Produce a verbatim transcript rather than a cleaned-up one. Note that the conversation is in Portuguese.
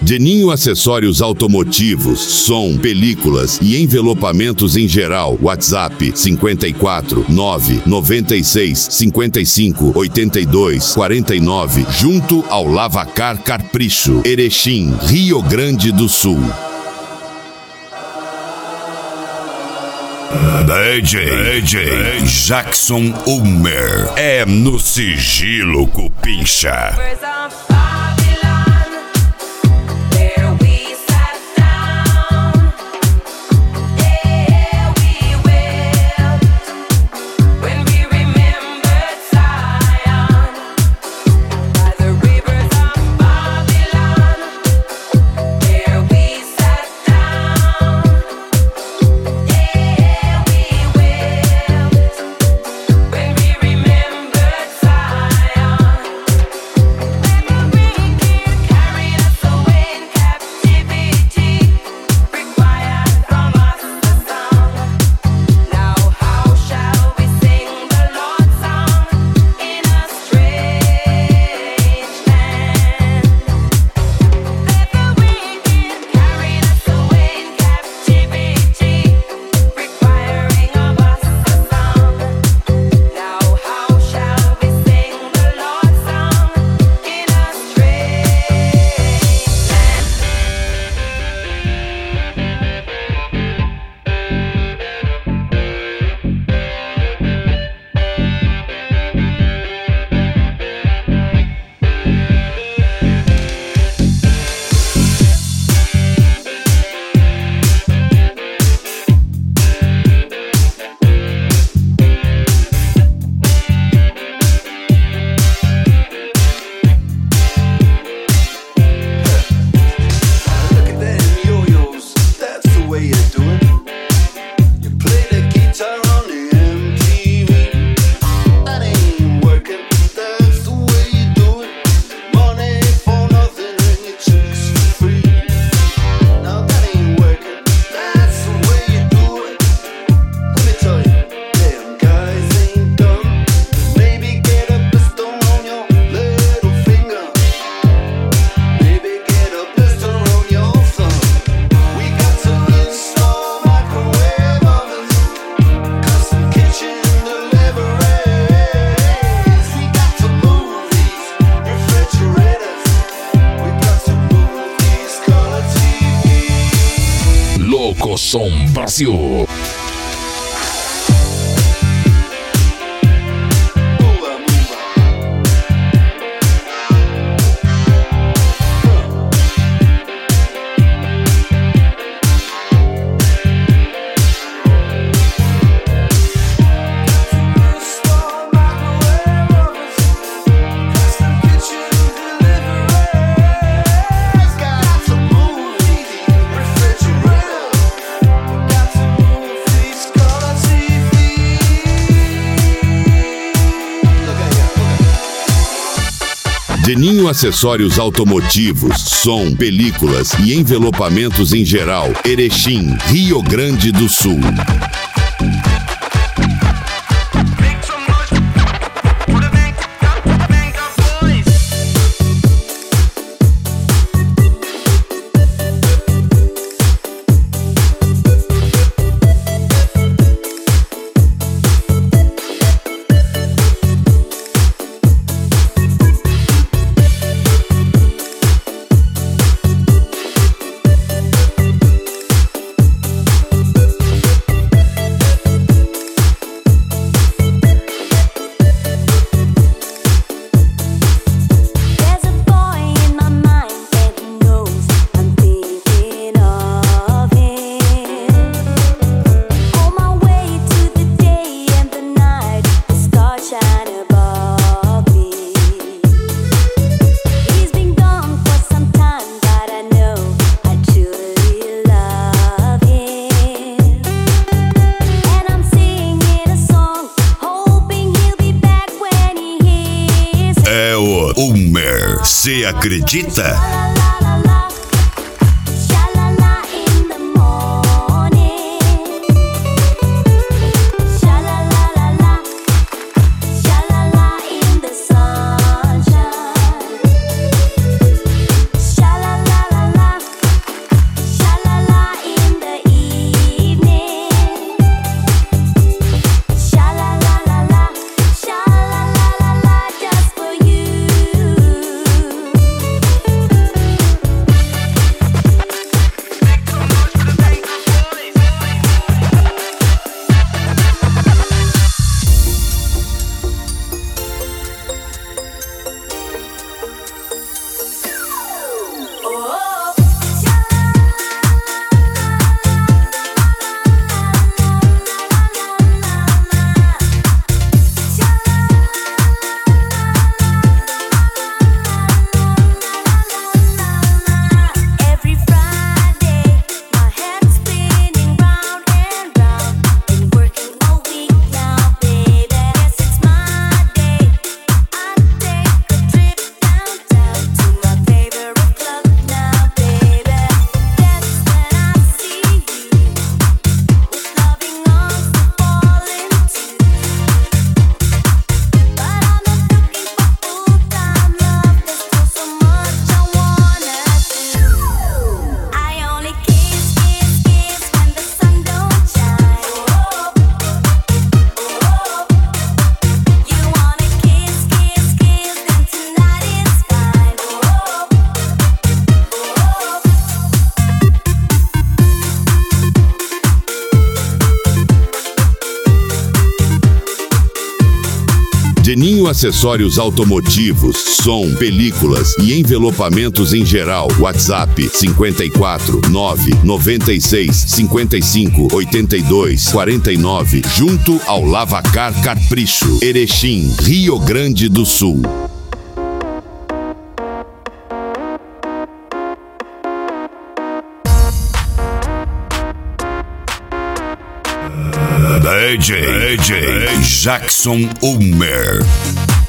Deninho Acessórios Automotivos, som, películas e envelopamentos em geral. WhatsApp cinquenta e quatro, nove, noventa e seis, cinquenta e cinco, oitenta e dois, quarenta e nove, junto ao Lavacar Capricho, Erechim, Rio Grande do Sul. D J, D J Jackson Ulmer é no Sigilo Cupincha. Som Brasil. Deninho Acessórios Automotivos, som, películas e envelopamentos em geral. Erechim, Rio Grande do Sul. Você acredita? La la la Geninho Acessórios Automotivos, som, películas e envelopamentos em geral. WhatsApp cinquenta e quatro, nove, noventa e seis, cinquenta e cinco, oitenta e dois, quarenta e nove, junto ao Lavacar Capricho, Erechim, Rio Grande do Sul. D J, D J Jackson Ulmer.